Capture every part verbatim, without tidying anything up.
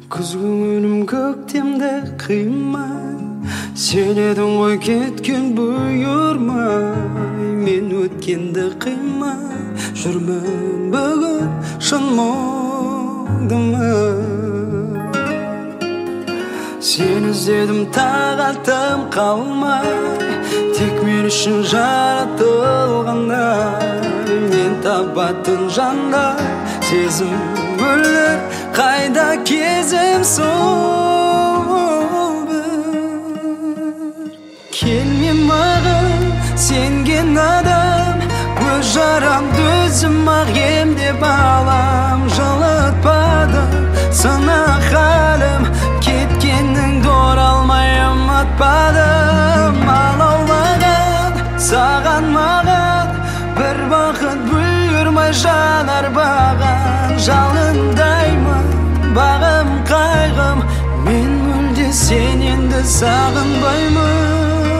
Күз көңілім көктемде қимай, сен едің ғой кеткен бұйырмай. Мен өткенді қимай жүрмін бүгін шын мұңдымы. Сен іздедім тағатым қалмай, тек мен үшін жаратылғандай. Мен табатын жандай сезім өлер, қайда кезім сол бір. Келме маған сенген адам, өз жарамды өзім ақ емдеп алам. Жылытпады сынақ халім, кеткеніңді оралмай ұмытпадым. Алаулаған саған маған бір бақыт бұйырмай жанар баған. Жалындаймын бағым қайғым, мен мүлде сен енді сағынбаймын.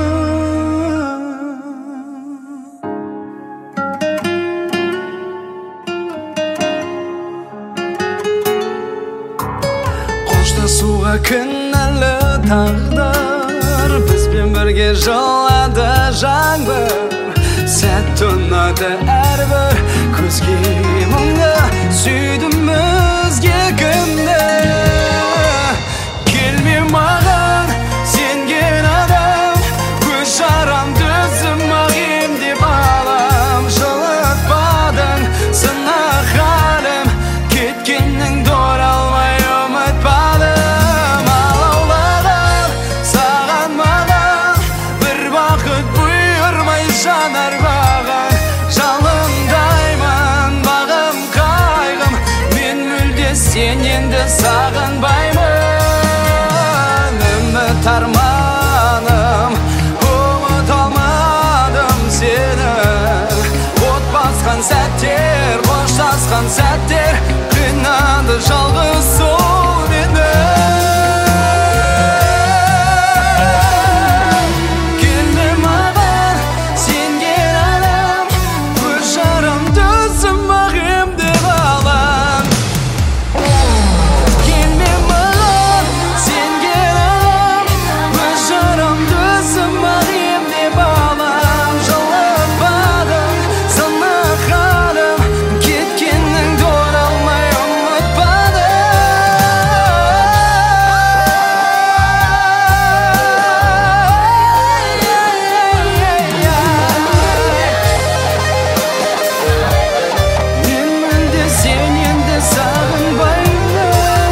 Қоштасуға кінәлі тағдыр, бізбен бірге жылады жаңбыр. Сәт ұнады әрбір көзге мұңды, сүйдім өзге кімді. Келме маған сенген адам, өз жарамды өзім ақ емдеп алам. Жылытпадың сынақ халім, кеткеніңді оралмай ұмытпадым. Алаулаған саған маған бір бақыт бұйырмай жанар баған. Жалындаймын бағым қайғым, мен мүлде сен енді сағынбаймын. Үміт арманым, ұмыт алмадым сені. От басқан сәттер, қоштасқан сәттер, қинады жалғыз сол мені. Келме маған сенген адам, өз жарамды өзім ақ емдеп алам. Келме маған сенген адам, өз жарамды өзім ақ емдеп алам. Жылытпадың сынақ халім, кеткеніңді оралмай ұмытпадым. Мен мүлде сен енді сағынбаймын.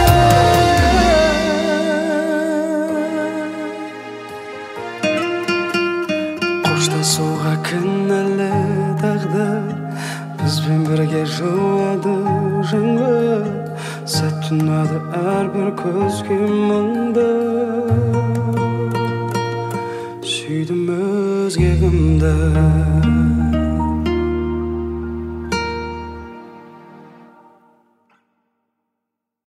Қоштасуға кінәлі тағдыр, бізбен бірге жылады жаңбыр. Сәт ұнады әрбір көзге мұңды, сүйдім өзге кімді.